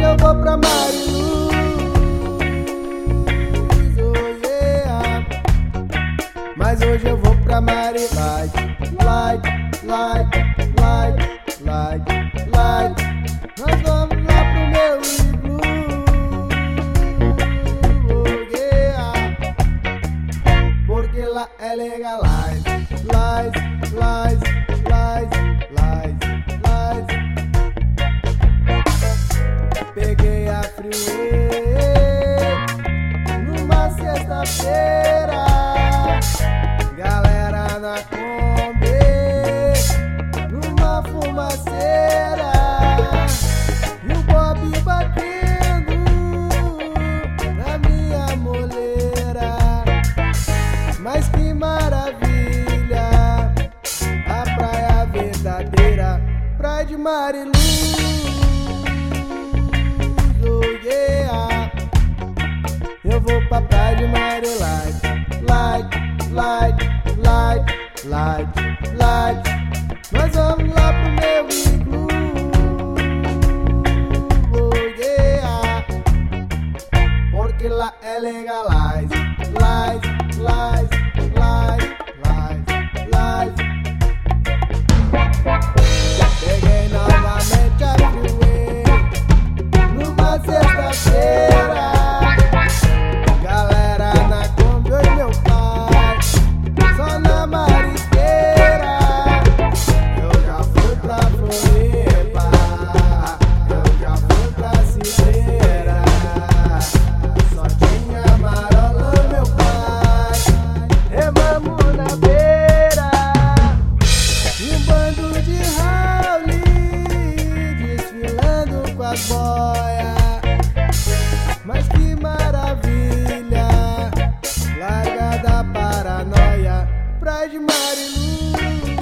eu vou pra Mariluz, oh yeah. Mas hoje eu vou pra Marilite, light, light, light, light, light. Nós vamos lá pro meu iglu, oh yeah. Porque lá é legalize, lies, lies, lies, lies, lies. Peguei a freeway numa sexta-feira, galera na Kombi, numa fumaceira, e o Bob batendo na minha moleira. Mas que maravilha, a praia verdadeira, praia de Mariluz, oh yeah. Eu vou pra praia de Marilite, light, light, light, light, light. Nós vamos lá pro meu iglu, oh yeah. Porque lá é legalize, lies, lies, lies, lies, lies. Peguei novamente a freeway numa sexta-feira, galera na Kombi, oi meu pai, só na marisqueira. Eu já fui pra Floripa, eu já fui pra Cidreira, só tinha marola, meu pai, remamos na beira, e um bando de Rauli desfilando com as boias. Mas que maravilha, larga da paranoia, praia de Mariluz,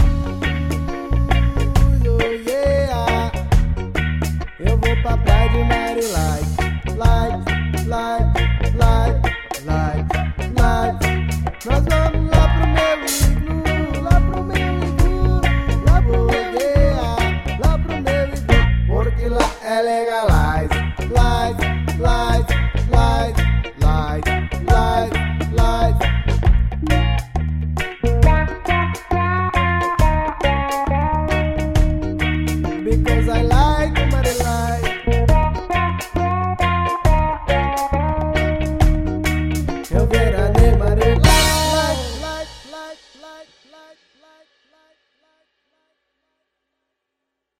oh yeah. Eu vou pra praia de Marilite, light, light, light, light, light. Nós vamos lá pro meu iglu, lá pro meu iglu, lá pro meu yeah, lá pro meu iglu. Porque lá é legalize, light, light, light, light, light, light. Because I like Marilite. Eu verá